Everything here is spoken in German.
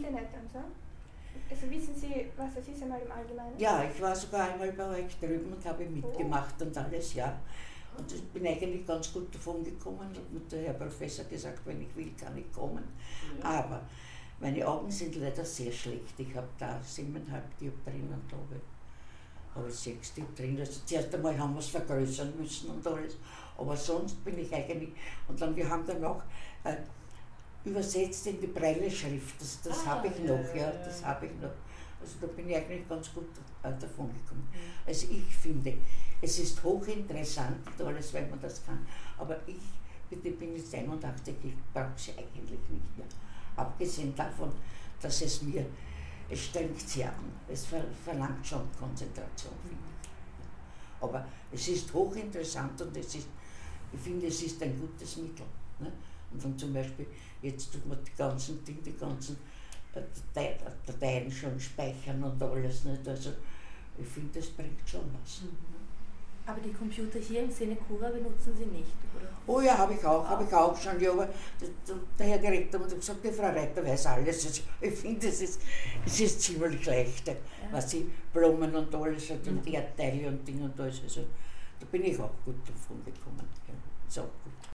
Internet und so? Also wissen Sie, was das ist einmal im Allgemeinen? Ja, ich war sogar einmal bei euch drüben und habe mitgemacht und alles, ja. Und ich bin eigentlich ganz gut davon gekommen und mit der Herr Professor gesagt, wenn ich will, kann ich kommen. Aber meine Augen sind leider sehr schlecht. Ich habe da 7,5 Dioptrien und habe 6 Dioptrien. Also zuerst einmal haben wir es vergrößern müssen und alles. Aber sonst bin ich eigentlich, und dann, wir haben dann auch übersetzt in die Braille-Schrift, das habe ich noch, ja, das habe ich noch. Also da bin ich eigentlich ganz gut davon gekommen. Also ich finde, es ist hochinteressant und alles, wenn man das kann. Aber ich bin jetzt 81, ich brauche sie eigentlich nicht mehr. Abgesehen davon, dass es strengt sehr an. Es verlangt schon Konzentration, finde ich. Aber es ist hochinteressant und ich finde, es ist ein gutes Mittel. Ne? Und dann zum Beispiel, jetzt tut man die ganzen Dateien schon speichern und alles. Nicht? Also ich finde, das bringt schon was. Aber die Computer hier im Senecura benutzen Sie nicht, oder? Oh ja, habe ich auch schon. Ja, aber der Herr Direktor hat gesagt, die Frau Reiter weiß alles. Also ich finde, es ist ziemlich leicht, was sie Blumen und alles hat und Erdteile und Ding und alles. Also da bin ich auch gut davon gekommen. Ja, ist auch gut.